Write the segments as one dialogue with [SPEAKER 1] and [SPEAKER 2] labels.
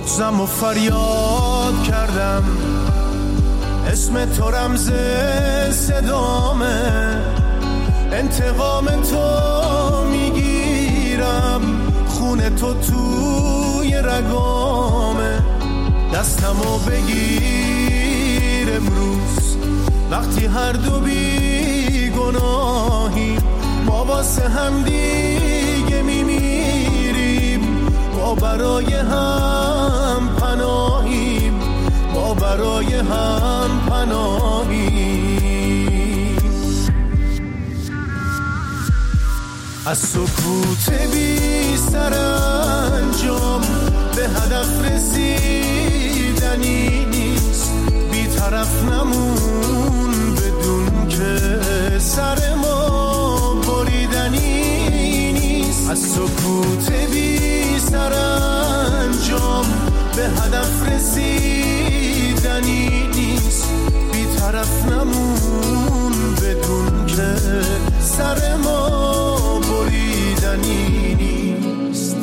[SPEAKER 1] بغضم و فریاد کردم، اسم تو رمز صدامه، انتقام تو میگیرم، خون تو توی رگامه. دستمو بگیر امروز وقتی هر دو بی گناهیم، ما واسه هم دیگه میمیریم، ما برای هم پناهیم، ما برای هم پناهیم. از سکوت بی سرانجام به هدف رسیدنی نیست، بی طرف نمون بدون که سر ما بریدنی نیست. از سکوت بی سرانجام به هدف رسیدنی نیست، بی طرف نمون بدون که سر ما بریدنی نیست.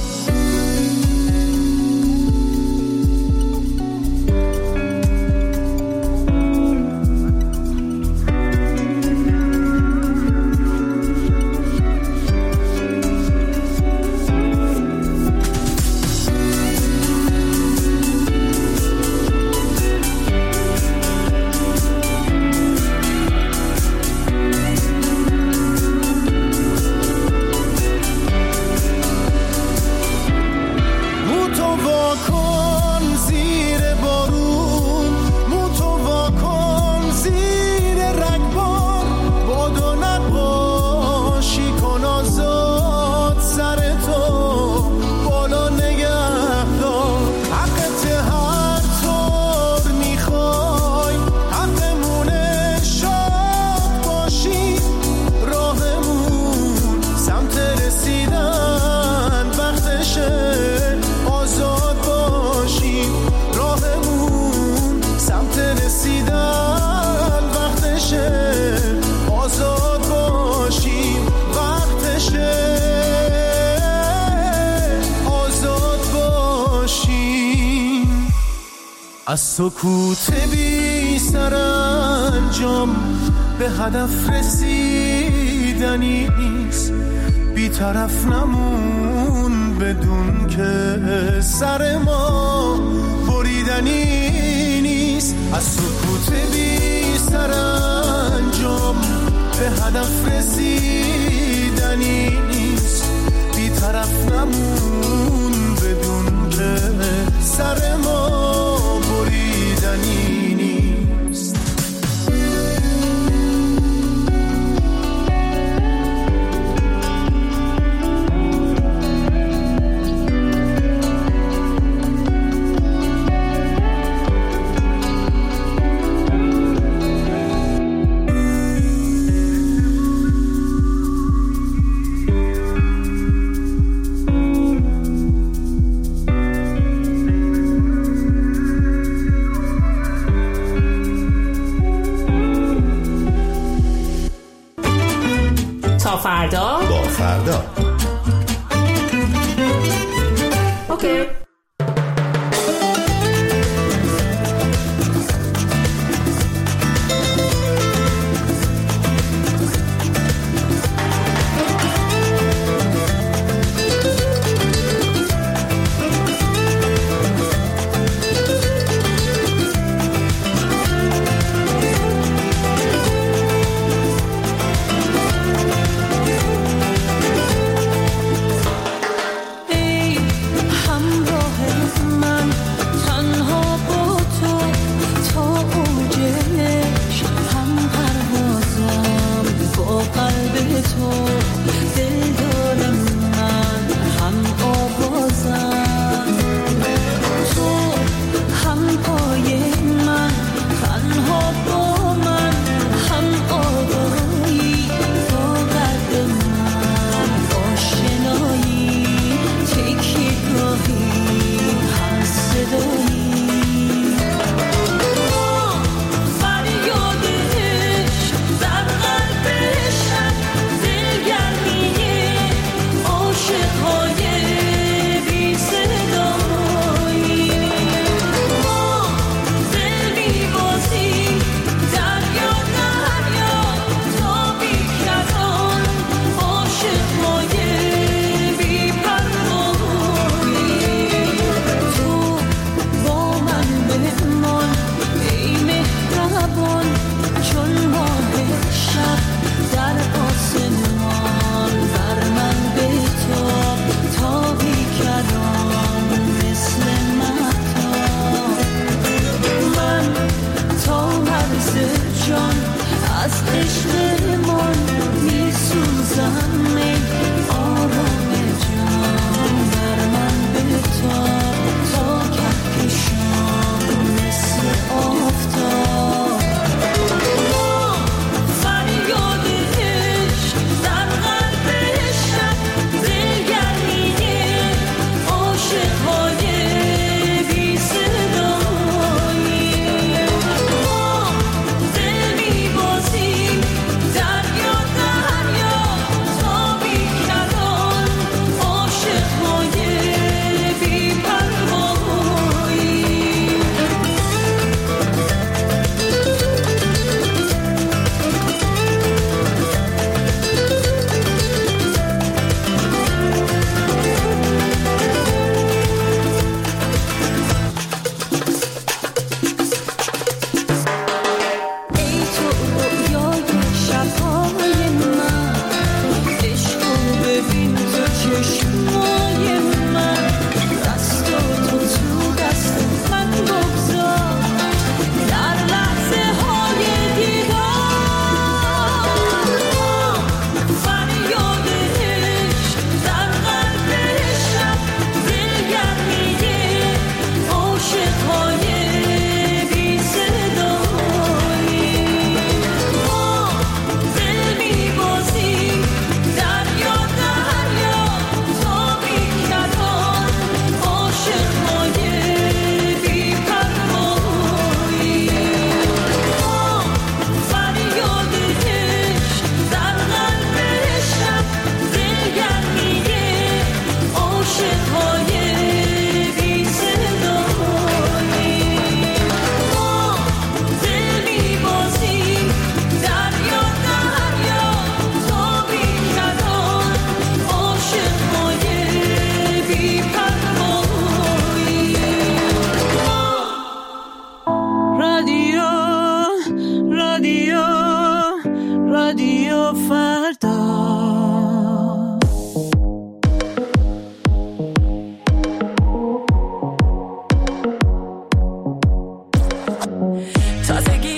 [SPEAKER 1] از سکوت بی سرانجام به هدف رسیدنی نیست، بی طرف نمون بدون که سر ما بریدنی نیست. از سکوت بی سرانجام به هدف رسیدنی نیست، بی طرف نمون بدون که سر ما بریدنی نیست.
[SPEAKER 2] فردا
[SPEAKER 3] با فردا
[SPEAKER 2] اوکی.
[SPEAKER 4] همراه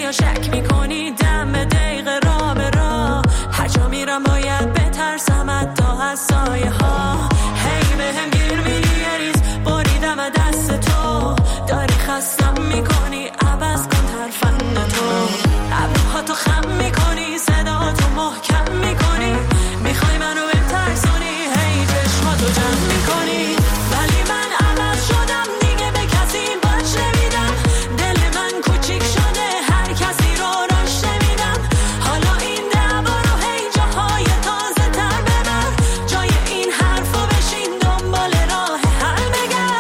[SPEAKER 3] یا شک میکنی دم دقیقه را به را هر جا میرم باید بترسم حتی از سایه ها هی به هم گیر میری یه ریز بریدم دست تو داری خستم میکنی عوض کن ترفند تو ابروها تو خم میکنی صدا تو محکم میکنی میخوای منو بترسونی هی چشماتو جمع میکنی ولی من عوض شدم دیگه به کسی باش نمیدم دل من کوچیک شده هر کسی رو راش نمیدم حالا این دعوا رو هی جاهای تازه تر ببر جای این حرفو بشین دنبال راه حل بگرد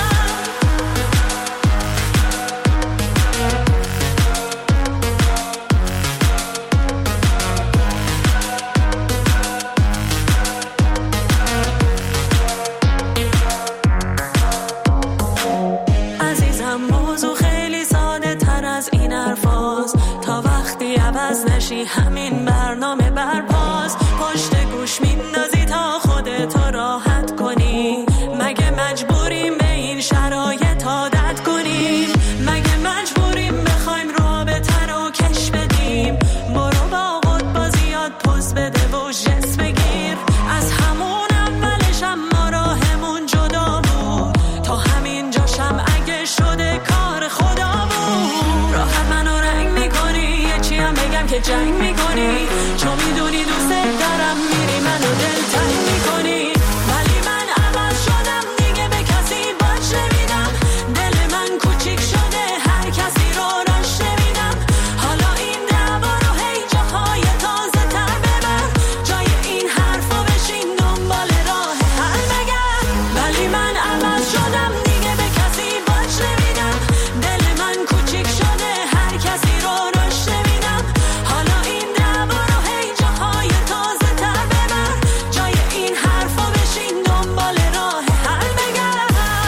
[SPEAKER 3] عزیزم موضوع خیلی ساده تر از این حرفاست تا وقتی عوض نشی همین برنامه برپاس پشت گوش میندازی تا خودتو راحت کنی مگه مجبوریم به این شرایط عادت کنیم مگه مجبوریم بخوایم رابطه رو کش بدیم برو با خود بازیات پوز بده و جس بگیر از همون اولش اما راهمون جدا بود تا همین جاشم اگه شده کار خدا بود راحت منو رنگ میکنی یه چی هم بگم که جنگ میکنی چون میدونی دوست دارم میری منو دلتنگ میکنی ولی من عوض شدم دیگه به کسی باش نمیدم دل من کوچیک شده هر کسی رو راش نمیدم حالا این دعوا رو هی جاهای تازه تر ببر جای این حرفو بشین دنبال راه حل بگرد ولی من عوض شدم دیگه به کسی باش نمیدم دل من کوچیک شده هر کسی رو راش نمیدم حالا این دعوا رو هی جاهای تازه تر ببر جای این حرفو بشین دنبال راه حل بگرد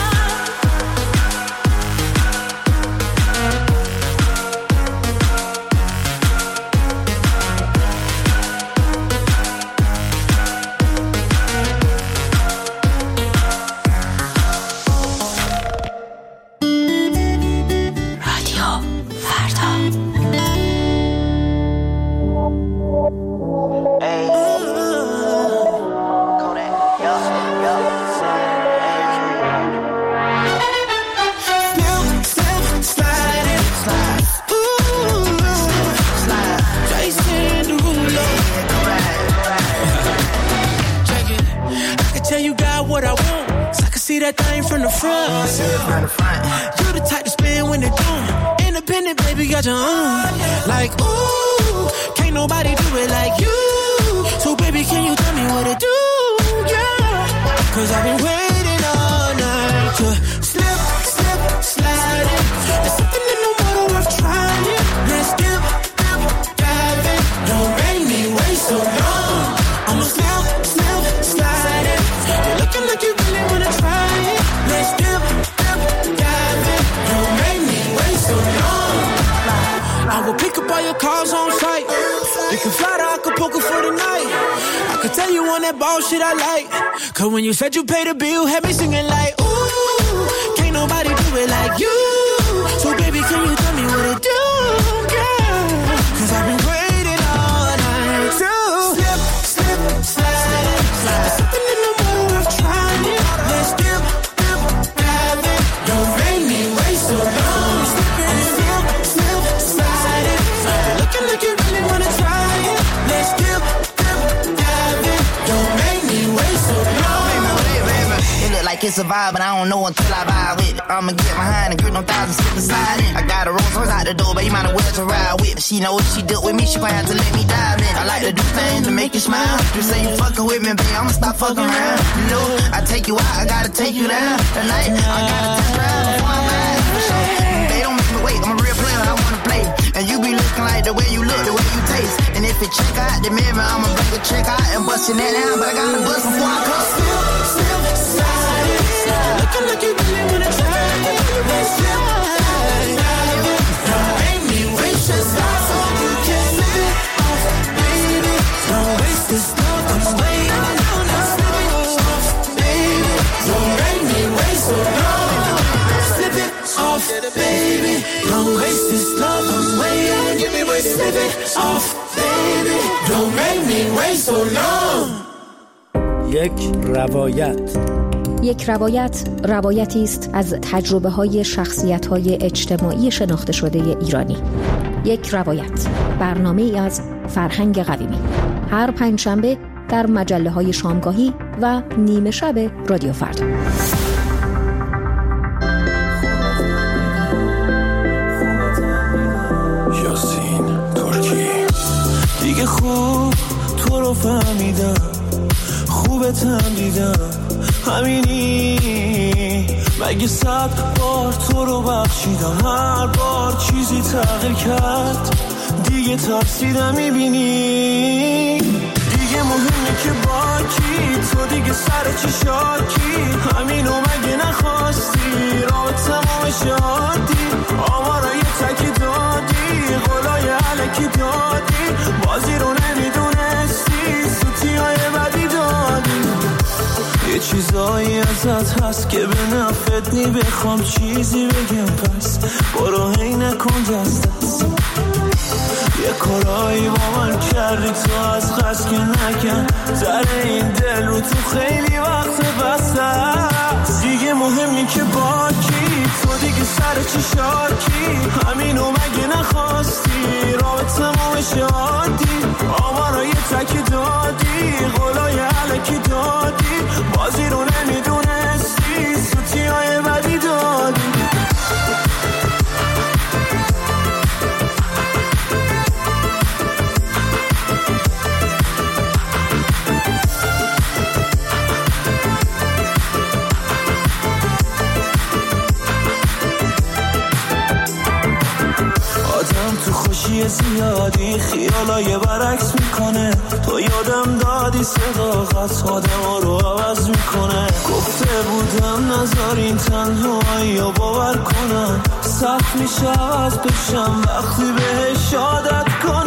[SPEAKER 3] رادیو فردا
[SPEAKER 1] What I want, so I can see that thing from the front. You the type to spin when they're doing. Independent, baby, got your own. Like, ooh, can't nobody do it like you. So, baby, can you tell me what to do? Yeah, cause I've been waiting all night to slip, slip, slide it. There's something in the water worth trying. Let's dip, dip, dive in. Don't make me wait so long. I'ma slip, slip, slide it. You're looking like you really wanna try it. Let's dip, dip, dive in. Don't make me wait so long. I will pick up all your calls on site. We can fly to Acapulco for the night. I could tell you on that ball shit I like. Cause when you said you paid the bill, had me singing like, ooh, can't nobody do it like you. So baby, can you tell me what to do? Yeah, cause I've been waiting all night to slip, slip, slide. There's something in the water worth trying. Let's dip, dip, dive in. Don't make me wait so long. Slip, slip, slide it. You're looking like you really wanna try it. Let's dip, dip, dive in. Don't make me wait so long.
[SPEAKER 4] It look like it's a vibe, but I don't know until I vibe with it. I'ma get behind and grip no thousand slip beside it. I got a Rolls Royce out the door, but you might as well to ride with. She know if she dealt with me, she gon' have to let me dive in. I like to do things to make you smile. You say you fucking with me, babe, I'ma stop fucking around. You know, I take you out, I gotta take you down. Tonight, I gotta test drive before I'm out. So, they don't make me wait, I'm a real player, I wanna play. And you be looking like the way you look, the way you taste. And if it check out the mirror, I'ma bring the check out and bust it down. But I gotta bust before I come. Slip, slide it. Looking like you really wanna try it. Slide, don't make me wait just stop so you can slip it off, baby. Don't waste this love, I'm waiting on us. Slip it off, baby. Don't make me wait so long. Slip it off, baby. Don't waste this love, I'm waiting.
[SPEAKER 1] give me my 7 off baby don't make me wait so long.
[SPEAKER 5] یک روایت روایتی است از تجربه‌های شخصیت‌های اجتماعی شناخته شده ایرانی. یک روایت، برنامه‌ای از فرهنگ قویمی. هر پنجشنبه در مجله‌های شامگاهی و نیمه شب رادیو فردا.
[SPEAKER 1] یاسین ترکی. دیگه خوب تو رو فهمیدم، خوبتم دیدم، همینی مگه 100 بار تو رو بخشیدم، هر بار چیزی تغییر کرد، دیگه ترسیدم میبینی. دیگه مهمه که با کی، تو دیگه سر چی شاکی، همینو مگه نخواستی، راه تمام شادی، آمارای تکی دادی، قولای علکی دادی، بازی رو نمیدونستی، سوتی های بدی دادی. یه چیزایی ازت هست که به نفت نی، بخوام چیزی بگم پس برو هی نکن دست دست. یه کارایی با من کردی تو از قصد که نکن، زره این دل رو تو خیلی وقت بسته است. دیگه مهمی که با کی، تو دیگه سر چی شاکی، همینو مگه نخواستی، راه تمام شادی، آمارای تکی دادی، قولای علکی دادی، بازی رو نمیدونستی، سوتی های بدی دادی. خوشی زیادی خیالای برعکس میکنه، تو یادم دادی صداقت آدم رو عوض میکنه. گفته بودم نذارین تنهایی رو باور کنم، سخت میشه عوض بشم وقتی بهش عادت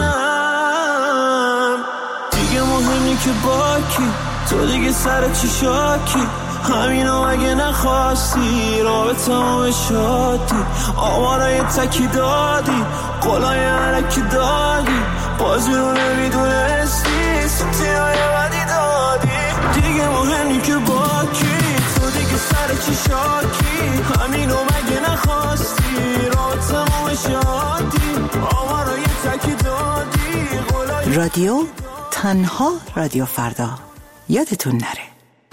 [SPEAKER 1] کنم. دیگه مهمی که با کی، تو دیگه سر چی شاکی، همینو اگه نخواستی، راه تمام شادی، آمارای تکی دادی، قولای علکی دادی، بازی رو نمیدونستی، سوتی های بدی دادی. دیگه مهمی که با کی، تو دیگه سر چی شاکی، همینو مگه نخواستی، راه تمام شادی، آمارای تکی دادی، قولای
[SPEAKER 6] رادیو تنها رادیو فردا، یادتون نره.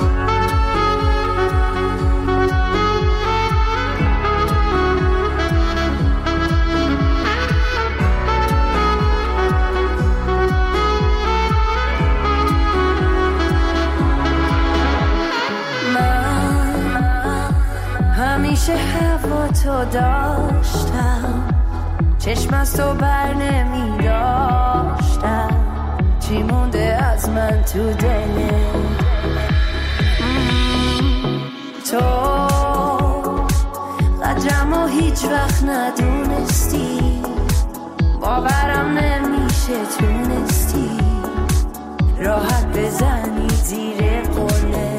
[SPEAKER 3] همیشه هوا تو داشتم، چشم از تو بر نمی داشتم، چی مونده از من تو دلت، تو قدرمو هیچ وقت ندونستی، باورم نمیشه تونستی راحت بزنی زیر قله.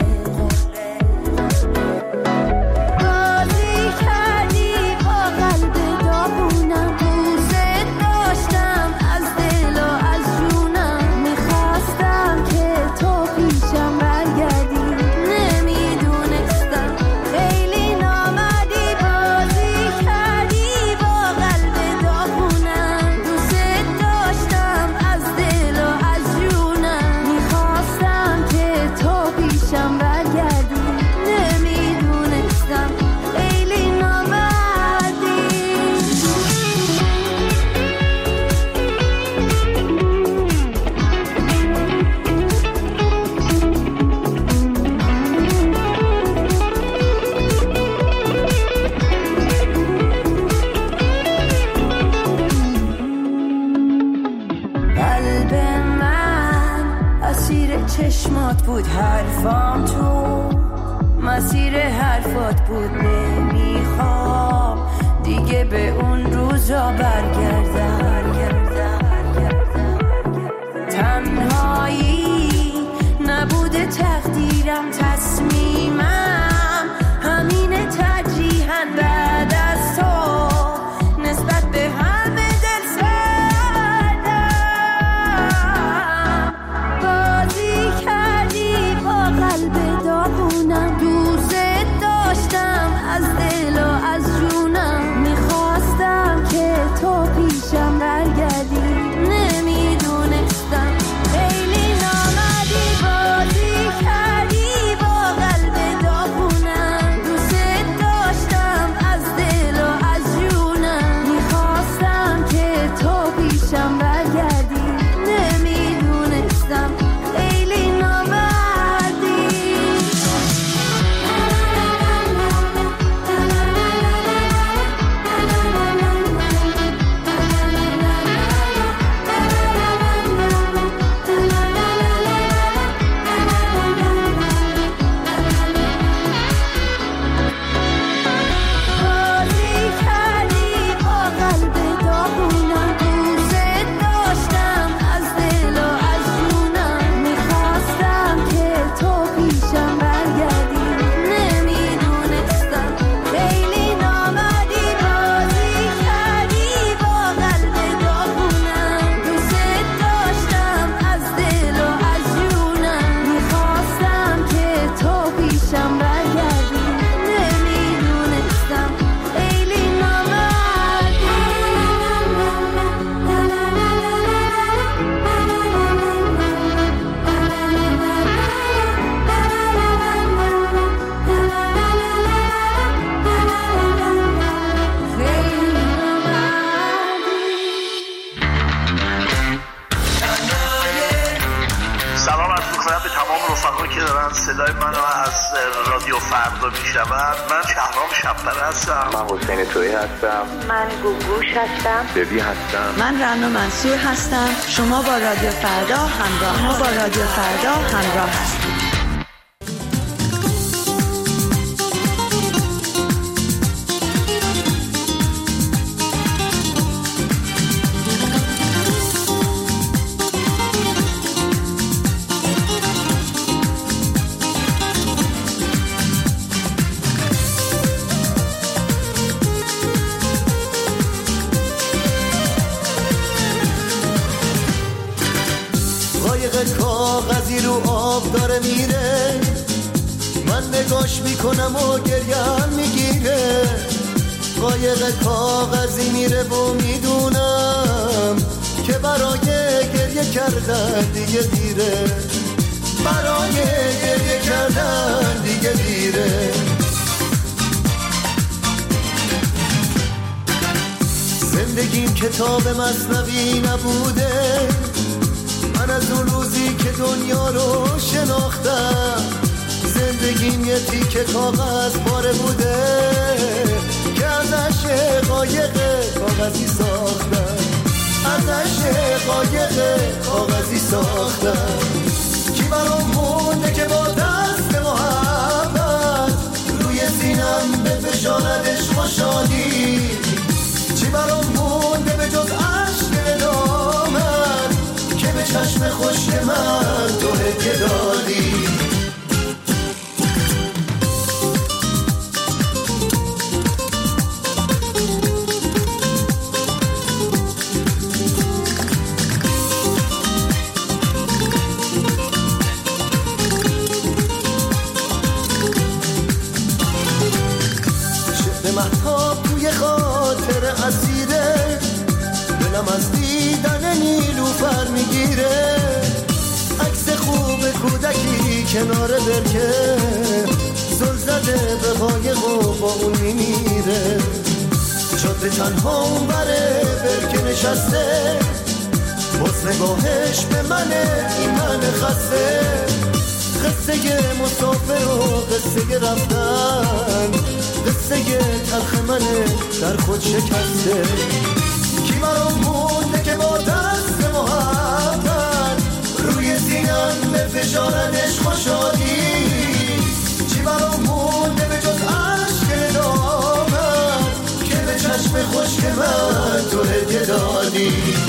[SPEAKER 3] چشمات بود حرفام، تو مسیر حرفات بود، نمیخوام دیگه به اون روزا برگردم. تنهایی نبوده تقدیرم، تصمیمم همینه ترجیحاً بعد از تو، نسبت به همه دل سردم.
[SPEAKER 7] صدای منو از رادیو فردا میشنوند. من شهرام شب‌پره هستم.
[SPEAKER 8] من حسین تویی هستم.
[SPEAKER 9] من گوگوش هستم.
[SPEAKER 8] ببی هستم.
[SPEAKER 6] من رنا منصور هستم. شما با رادیو فردا همراه هستید.
[SPEAKER 10] کاغذی رو آب داره میره، من نگاش میکنم و گریم میگیره. قایق کاغذی میره و میدونم که برای گریه کردن دیگه دیره، برای گریه کردن دیگه دیره. زندگیم کتاب مثنوی نبوده، من از اون روزی که دنیا رو شناختم. زندگیم یه تیکه کاغذ پاره بوده که ازش قایق کاغذی ساختم، ازش قایق کاغذی ساختم. کی برام مونده که با دست محبت روی سینم به فشارد عشق و شادی؟ چی برام مونده به جز عشق ندامت که به چشم خشک من تو هدیه دادی؟ شعر مهتاب توی خاطر اسیره، دلم از دیدن نیلوفر میگیره. عکس خوب کودکی کنار برکه، زل زده به قایق و با اون میمیره. شده تنها اون بره برکه نشسته، باز نگاهش به منه این من خسته. قصه مسافر و قصه رفتن، قصه تلخ منه در خود شکسته. کی برام مونده که با دست محبت روی سینم به فشارد عشق و شادی؟ چی برام مونده به جز عشق ندامت که به چشم خشک من تو هدیه دادی؟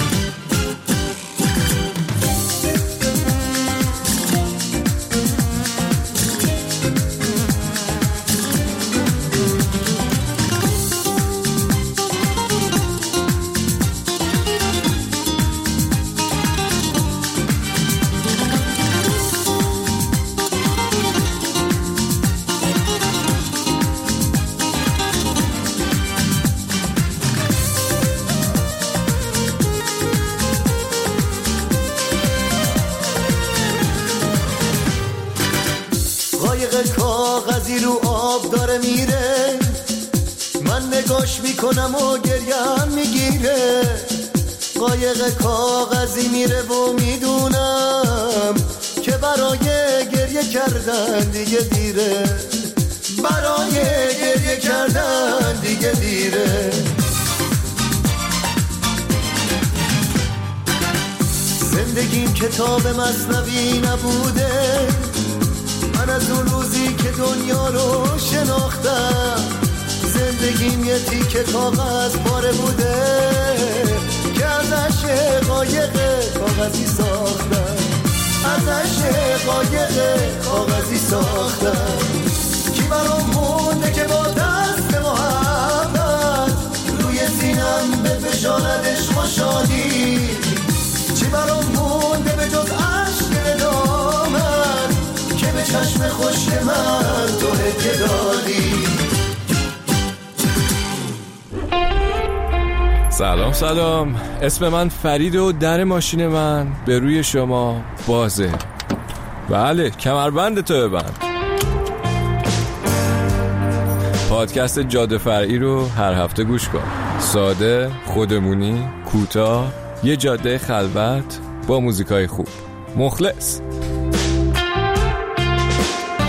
[SPEAKER 10] کاغذی رو آب داره میره، من نگاش میکنم و گریم میگیره. قایق کاغذی میره و میدونم که برای گریه کردن دیگه دیره، برای گریه کردن دیگه دیره. زندگیم کتاب مثنوی نبوده، من از اون روزی که دنیا رو شناختم. زندگیم یه تیکه کاغذ پاره بوده که ازش قایق کاغذی ساختم، ازش قایق کاغذی ساختم. کی برام مونده که با دست محبت روی سینم به فشارد عشق و شادی؟ چی برام مونده به جز عشق ندامت که به چشم خشک من تو هدیه دادی؟
[SPEAKER 11] سلام، اسم من فرید و در ماشین من به روی شما بازه. بله، کمربند تو ببند. پادکست جاده فرعی رو هر هفته گوش کن. ساده، خودمونی، کوتاه، یه جاده خلوت با موزیکای خوب. مخلص.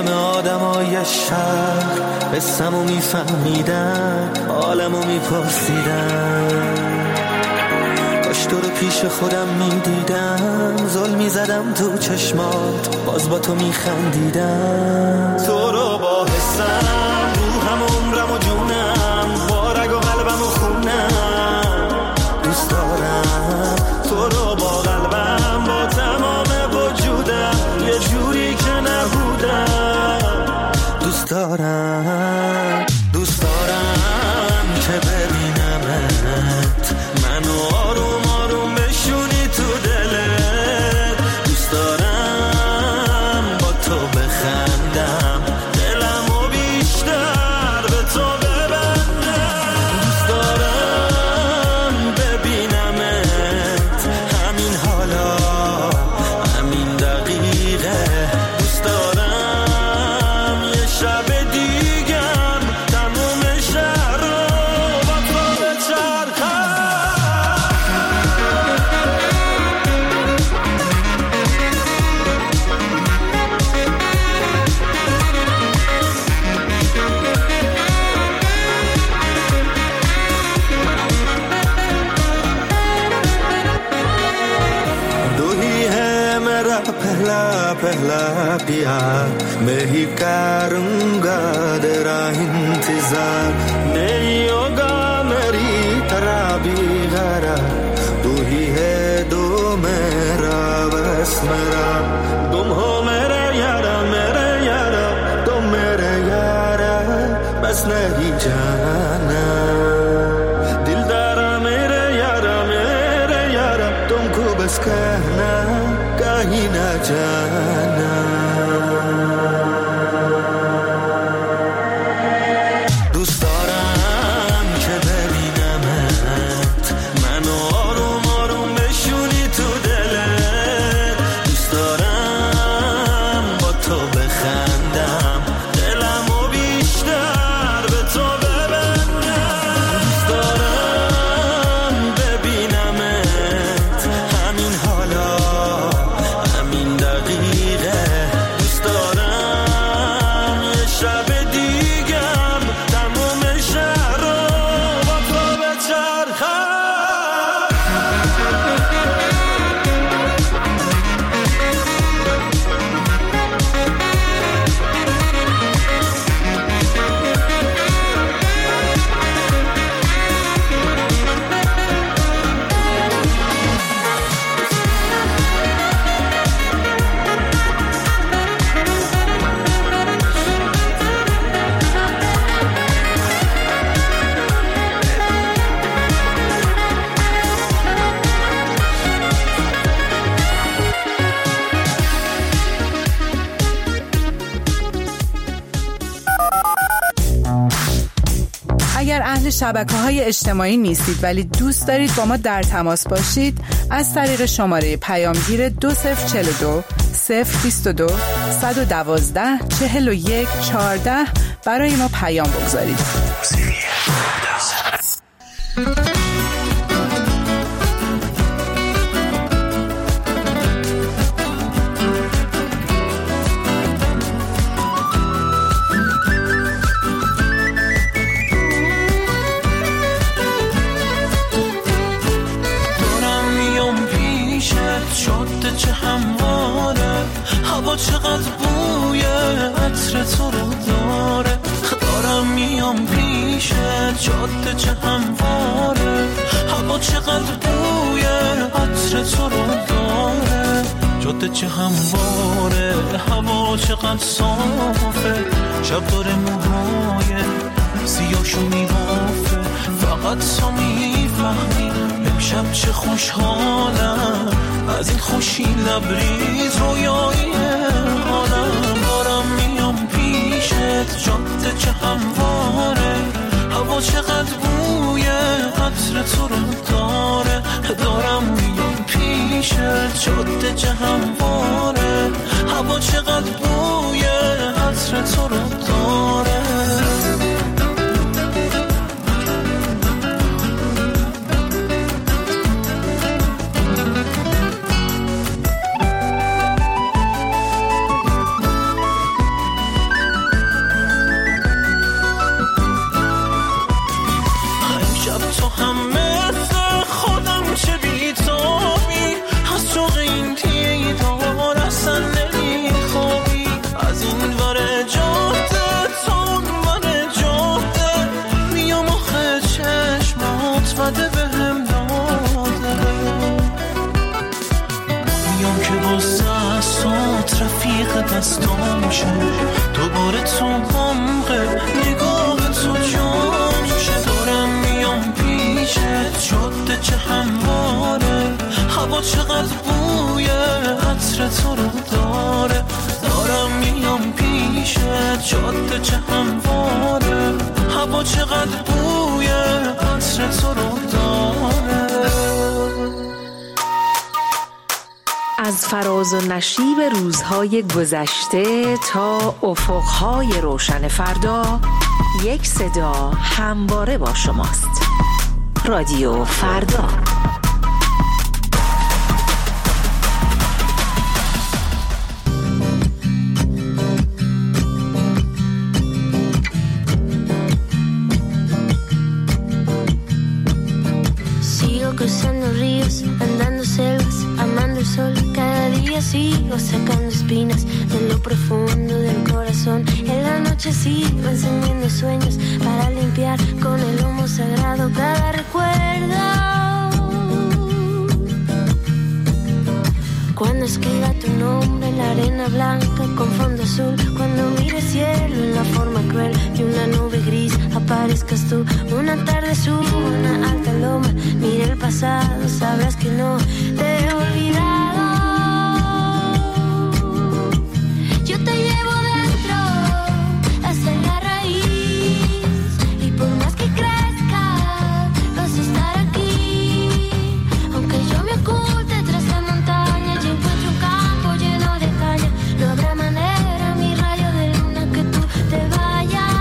[SPEAKER 10] همه آدمای شهر قصه‌مو میفهمیدن، حالمو میپرسیدن. کاش تو رو پیش خودم میدیدم، ظلم میزدم تو چشمات، باز با تو میخندیدم. تو رو با حسم، روحم، عمرم و جونم، با رگ و قلبم و خونم دوست دارم. تو رو با قلبم، با تمام وجودم، یه جوری که نبودم دوست دارم. دوست دارم که ببینمت، منو آروم آروم بشونی تو دلت. دوست دارم با تو بخندم، دلمو بیشتر به تو ببندم. دوست دارم ببینمت همین حالا، همین دقیقه. دوست دارم یه شب دیگم تموم شهر رو با تو بچرخم. दो ही है मेरा पहला पहला प्यार, मैं ही करूँगा तेरा इंतजार। नहीं होगा मेरी तरह भी गरा, तू ही है दो मेरा बस मेरा। तुम हो मेरे यारा तुम मेरे यारा, बस नहीं जाना। दिलदारा मेरे यारा तुमको बस कहना, कहीं ना जाना। دوست دارم که ببینمت، منو آروم آروم بشونی تو دلت. دوست دارم با تو بخندم، دلمو بیشتر به تو ببندم. دوست دارم ببینمت همین حالا، همین دقیقه. دوست دارم یه شب دیگم تموم شهر رو با تو بچرخم.
[SPEAKER 12] اگر اهل شبکه‌های اجتماعی نیستید ولی دوست دارید با ما در تماس باشید، از طریق شماره پیامگیر 2042 022 112 41 14 برای ما پیام بگذارید.
[SPEAKER 1] چه همواره، هوا چقدر بوی عطر تو رو داره. دارم میام پیشت، جاده چه همواره، هوا چقدر بوی عطر تو رو داره. جاده چه همواره، هوا چقدر صافه، شب داره موهای سیاشو میبافه. فقط تو میفهمی امشب چه خوشحالم، از این خوشی لبریز رویایی حالم. دارم میام پیشت، جاده چه همواره، هوا چقدر بوی عطر تو رو داره. دارم میام پیشت، جاده چه همواره، هوا چقدر بوی عطر تو رو داره. دستام میشه دوباره تو عمق نگاه تو جان میشه دارم میام پیشت جاده چه همواره هوا چقدر بوی عطر تو رو داره دارم میام پیشت جاده چه همواره هوا چقدر بوی عطر تو رو داره
[SPEAKER 13] از فراز و نشیب روزهای گذشته تا افقهای روشن فردا یک صدا همواره با شماست. رادیو فردا.
[SPEAKER 14] Sigo cruzando ríos, andando selvas, amando el sol. Cada día sigo sacando espinas de lo profundo del corazón. En la noche sigo encendiendo sueños para limpiar con el humo sagrado cada recuerdo. Cuando escriba tu nombre en la arena blanca con fondo azul, cuando mire el cielo en la forma cruel de una nube gris, aparezcas tú. Una tarde subo una alta loma, mira el pasado, sabrás que no te he olvidado. Yo te llevo dentro hasta la raíz, y por más que crezca vas a estar aquí. Aunque yo me oculte tras la montaña, yo encuentro un campo lleno de caña. No habrá manera, mi rayo de luna, que tú te vayas.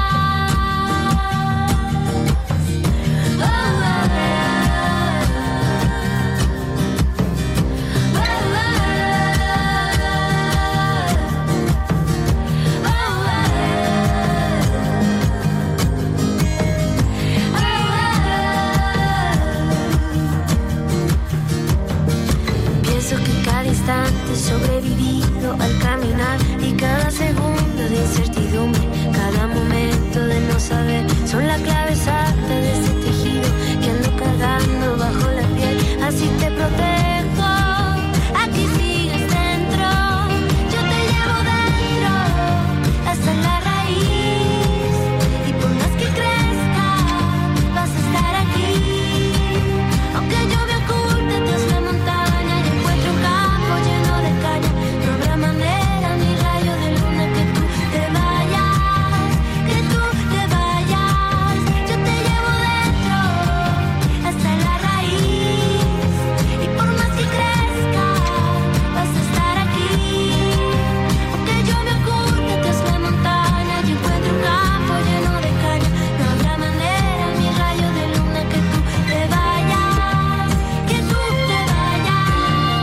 [SPEAKER 14] Pienso que cada instante he sobrevivido al caminar, y cada segundo de incertidumbre, cada momento de no saber, son la clave exacta de ese tejido que ando cargando bajo la piel. Así te protejo, aquí sigues dentro. Yo te llevo dentro hasta la raíz, y por más que crezca vas a estar aquí. Aunque yo me oculte tras la montaña y encuentro un campo lleno de caña, no habrá manera, mi rayo de luna, que tú te vayas, que tú te vayas. Yo te llevo dentro hasta la raíz, y por más que crezca vas a estar aquí. Aunque yo me oculte tras la montaña y encuentro un campo lleno de caña, no habrá manera, mi rayo de luna, que tú te vayas, que tú te vayas.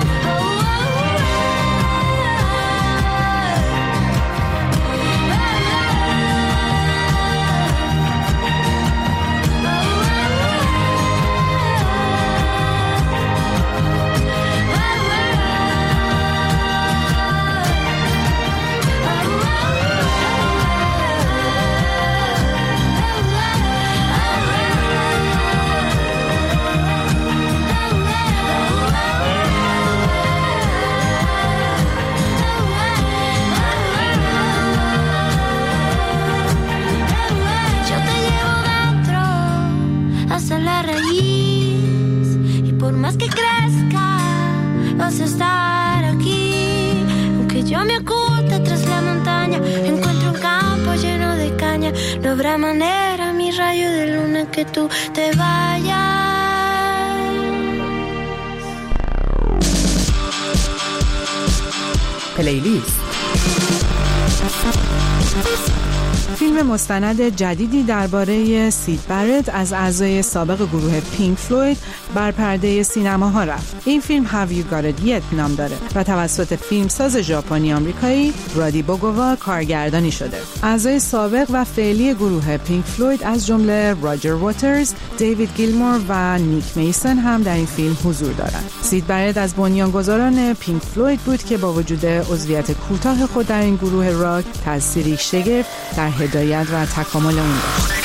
[SPEAKER 14] Yo te llevo dentro hasta la raíz, y por más que crezca vas a estar aquí. Aunque yo me oculte tras la montaña, encuentro un campo lleno de caña, no habrá manera, mi rayo de luna, que tú te vayas.
[SPEAKER 12] پلیلیست. فیلم مستند جدیدی درباره سید برت از اعضای سابق گروه پینک فلوید بر پرده سینماها رفت. این فیلم Have You Got It Yet نام داره و توسط فیلمساز ژاپنی آمریکایی رادی بوگووا کارگردانی شده. اعضای سابق و فعلی گروه پینک فلوید از جمله راجر واترز، دیوید گیلمور و نیک میسن هم در این فیلم حضور دارند. سید برت از بنیانگذاران پینک فلوید بود که با وجود عضویت کوتاه خود در این گروه راک تأثیری شگرف در هدایت و تکامل اون داشت.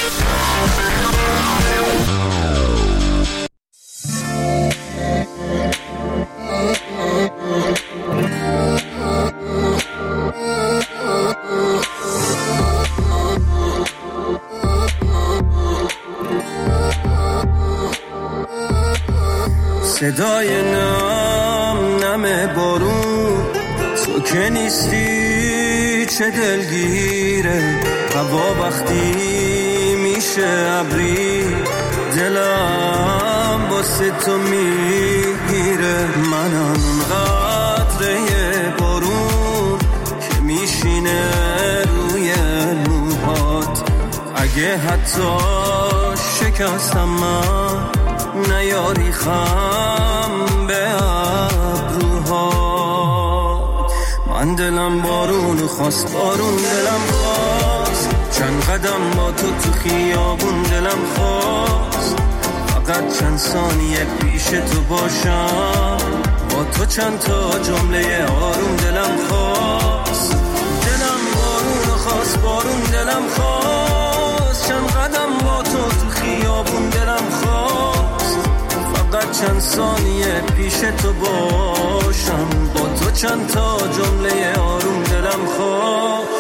[SPEAKER 15] صدای نم بارون، تو که نیستی چه دلگیره. هوا وقتی میشه ابری، دلم واسه تو میگیره. منم اون قطره بارون که میشینه روی موهات. اگه حتی شکستم من، نیاری خم به ابروهات. من دلم بارون خواست، بارون دلم خواست. چند قدم با تو خیابون دلم خواست. فقط چند ثانیه پیش تو باشم، با تو چند تا جمله آروم دلم خواست. دلم بارون خواست، بارون دلم خواست. چند قدم با تو خیابون دلم خواست. فقط چند ثانیه پیش تو باشم، با تو چند تا جمله آروم دلم خواست.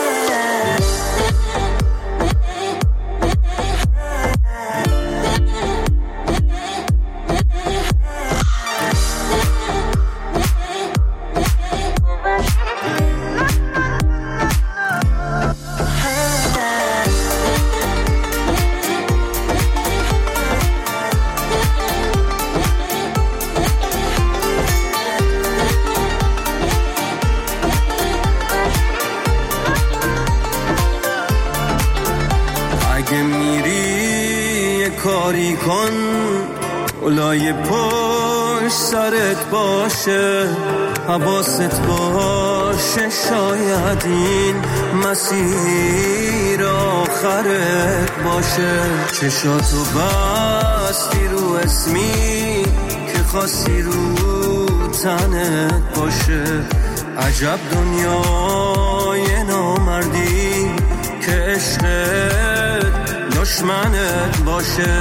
[SPEAKER 15] کاری کن اولای پشت سرت باشه، حواست باشه. شاید این مسیر آخرت باشه. چشاتو بستی رو اسمی که خواستی رو تنت باشه. عجب دنیای نامردی که عشقت دشمنت باشه.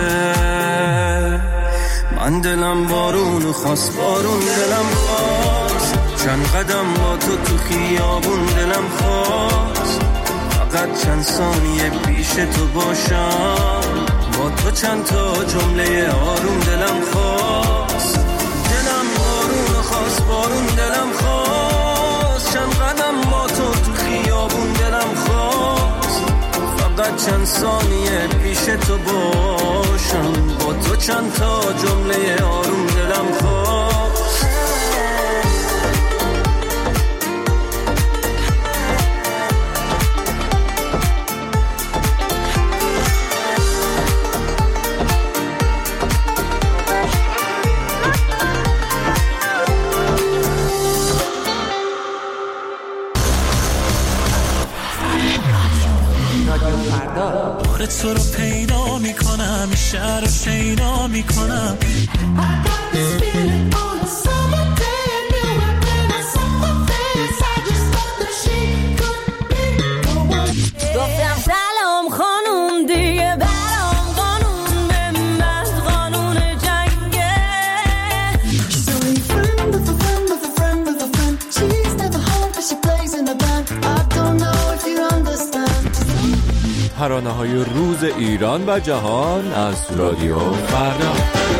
[SPEAKER 15] من دلم بارون خواست، بارون دلم خواست. چند قدم با تو خیابون دلم خواست. فقط چند ثانیه پیش تو باشم، با تو چند تا جمله آروم دلم خواست. دلم بارون خواست، بارون دلم خواست. چند قدم با تو خیابون دلم خواست. فقط چند ثانیه پیش تو باشم، با تو چند تا جمله آروم دلم خواست.
[SPEAKER 1] تو رو پیدا میکنم، شهر رو شیدا میکنم.
[SPEAKER 3] گفتم سلام خانوم دیگه برام قانون به من قانون جنگه.
[SPEAKER 11] ترانه‌های روز ایران و جهان از رادیو فردا.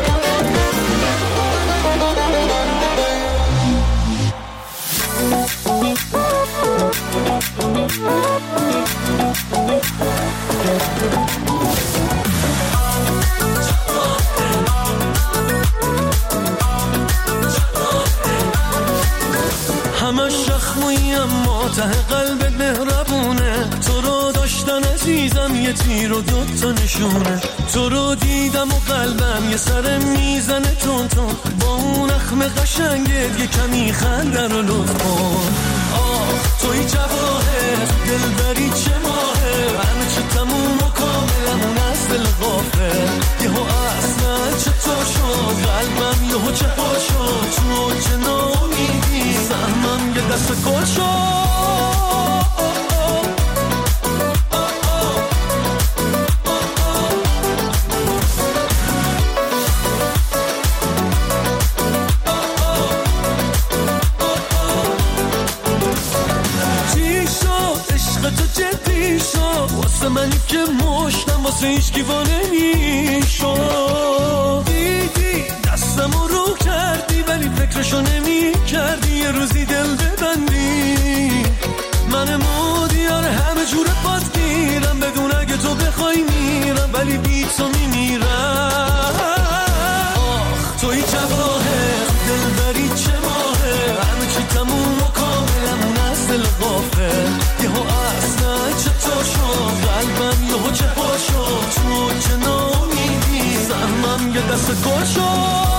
[SPEAKER 1] همه شخموی اما ته قلبت مهربونه. تو رو داشتن عزیزم یه تیر و دوتا نشونه. تو رو دیدم و قلبم یه سر میزنه تون تون. با اون اخم قشنگت یه کمی خنده رو لطف کن. توی جواهر دلبری چه ماهه، همه چه تموم و کاملمون از دل غافل. یهو اصلا چطور شد قلبم یهو چه ها شد. تو چه نامیدی سهمم یه دست گل شد. واسه من که مشتم واسه هیچ گیوانه نیشو. دیدی دستم رو
[SPEAKER 15] فکرشو نمی کردی یه روزی دل ببندی. من مودیار همه جور پات گیرم، بدون اگه تو بخوای میرم، ولی بی تو میمیرم. آخ توی جواهر دلبری چه ماهه، همه چی تموم و کاملمون از دل غافل. یهو اصلا چطور شد قلبم یهو چه پا شد، تو چه ناامیدی سهمم یه دست گل شد.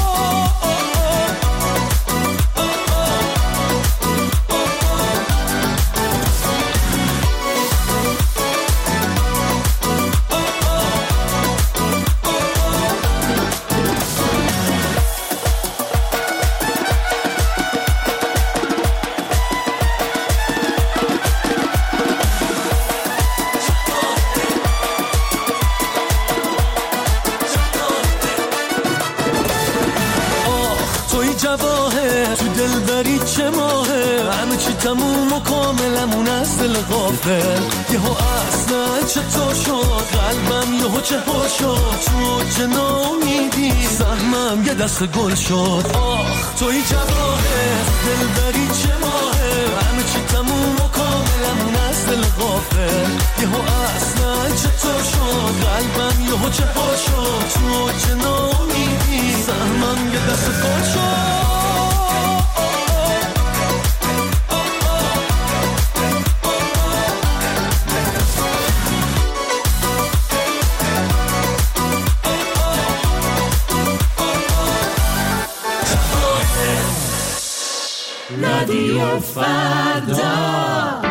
[SPEAKER 15] جواهر تو دلبری چه ماهه، همه چی تموم و کاملمون از دل غافل. یهو اصلا چطور شد قلبم یهو چه ها شد، تو چه ناامیدی سهمم یه دست گل شد. آخ توی جواهر دلبری چه ماهه، همه چی تموم و کاملمون از دل غافل. یهو اصلا چطور شد قلبم یهو چه ها شد، تو چه ناامیدی سهمم یه دست گل شد.
[SPEAKER 1] رادیو فردا.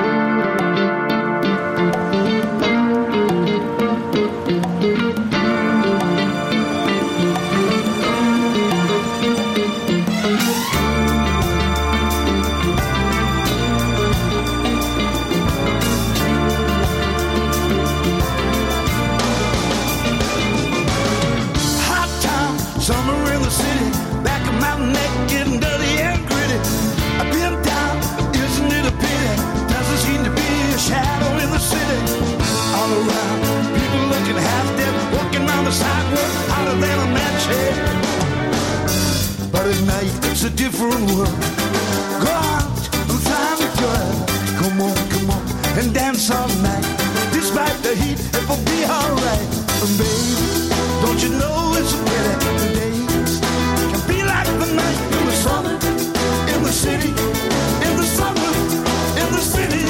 [SPEAKER 10] But at night it's a different world. Go out and find a girl. Come on, and dance all night. Despite the heat, it will be alright. And baby, don't you know it's a pity the days can be like the night in the summer, in the city, in the summer, in the city.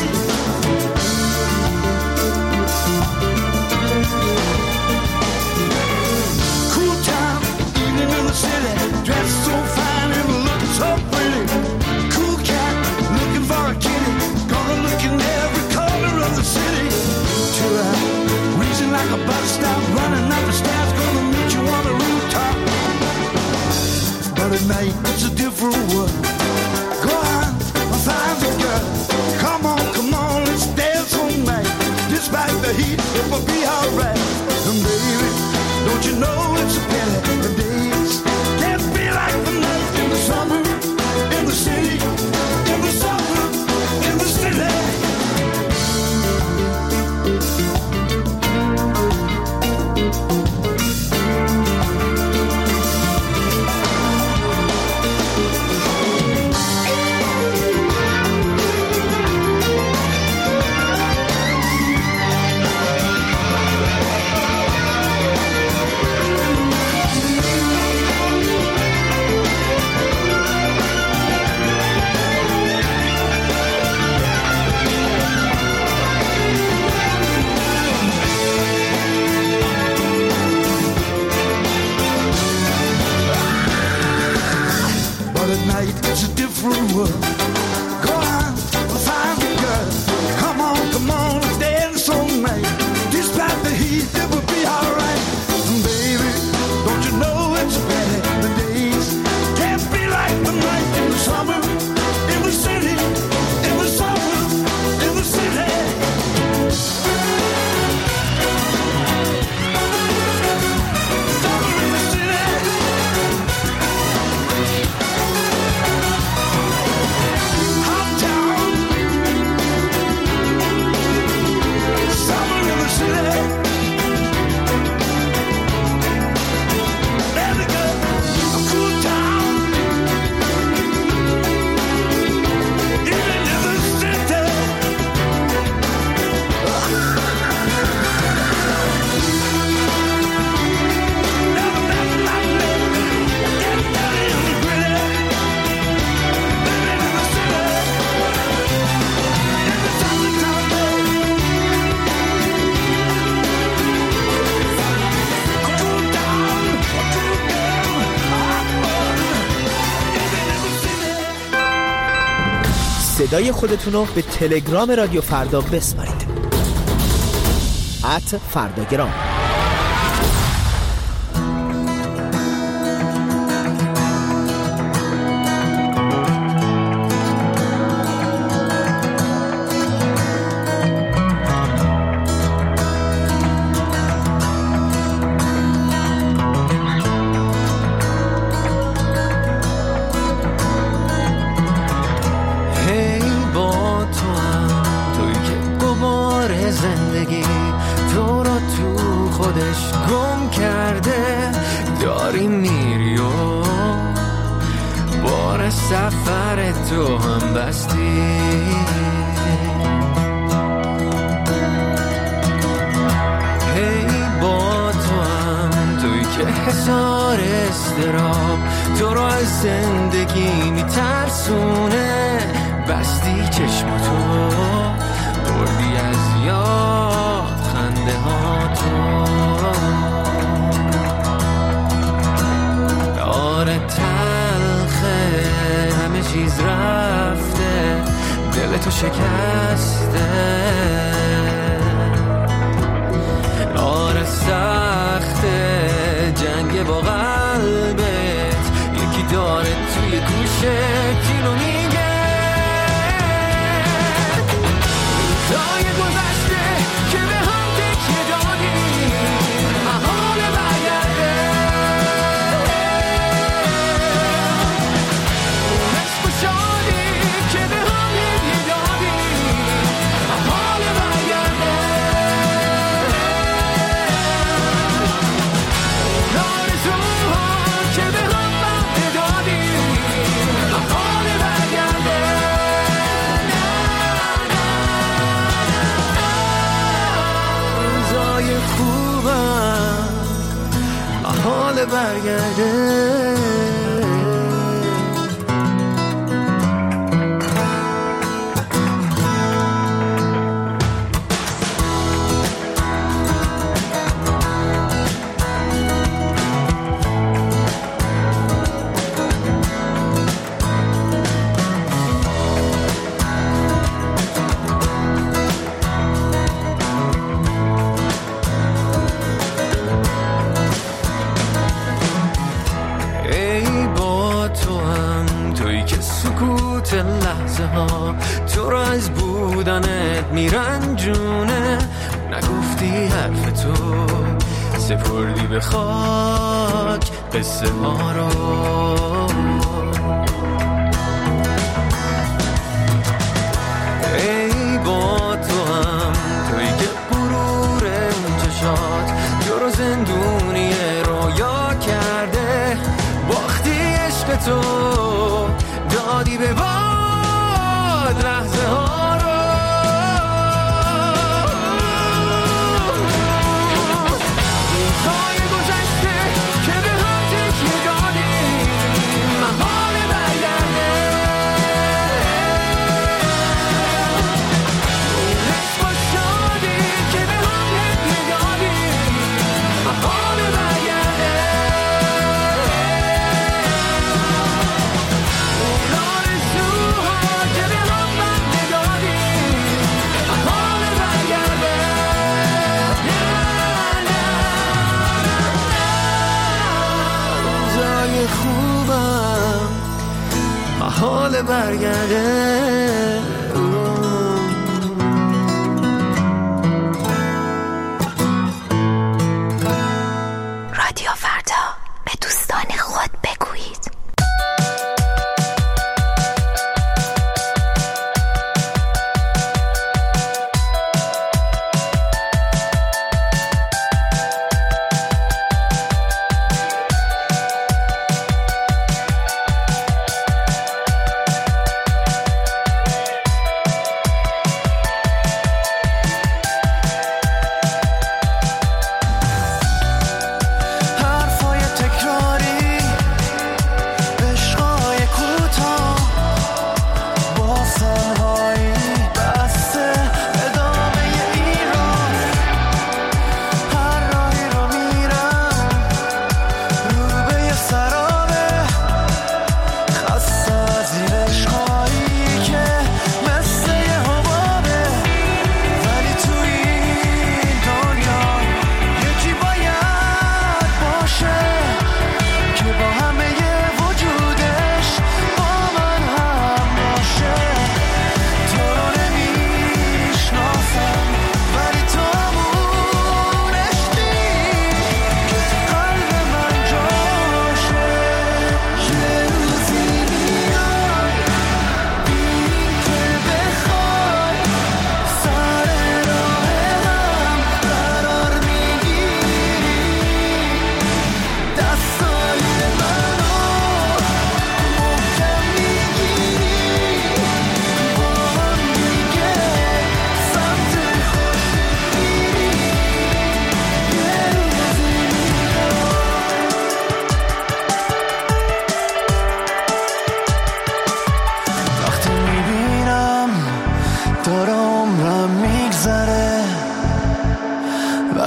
[SPEAKER 10] Cool time, evening in the city, dressed so fine and looking so pretty. Cool cat, looking for a kitty, gonna look in every corner of the city. Till I reason like a bus stop, running up the stairs, gonna meet you on the rooftop. But at night it's a different world. Go on and find the girl. Come on, let's dance all night. Despite the heat, it will be alright. And baby, don't you know it's a pity the days can't be like the night in the summer, in the city, in the summer, in the city.
[SPEAKER 16] صدای خودتونو به تلگرام رادیو فردا بسپارید. @فرداگرام.
[SPEAKER 17] سفر تو هم بستی، هی با تو هم توی که حسار استراب تو رو از زندگی میترسونه، بستی چشماتو بردی از یاد خنده ها تو، آره همه چیز رفته، دل تو شکسته، آره سخته جنگ با قلبت، یکی داره توی گوشه اینو میگه روزای گذشته که به هم تکیه دادی محال برگرده، حال برگرده. لحظه ها تو را از بودنت میرنجونه، نگفتی حرف تو سپردی به خاک قصه ها رو، ای با تو هم توی که غرور چشات تو رو زندونی رویا کرده، باختی عشق تو دادی به باد لحظه ها رو، روزای گذشته که به هم تکیه دادی محال برگرده، عشق و شادی که به هم هدیه دادی محال برگرده، حال برگرده.
[SPEAKER 5] رادیو فردا، به دوستان خود بگویید.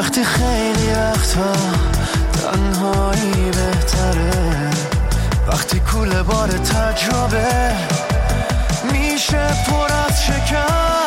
[SPEAKER 18] وقتی خیلی وقتا تنهایی بهتره، وقتی کوله بار تجربه میشه پر از شکست.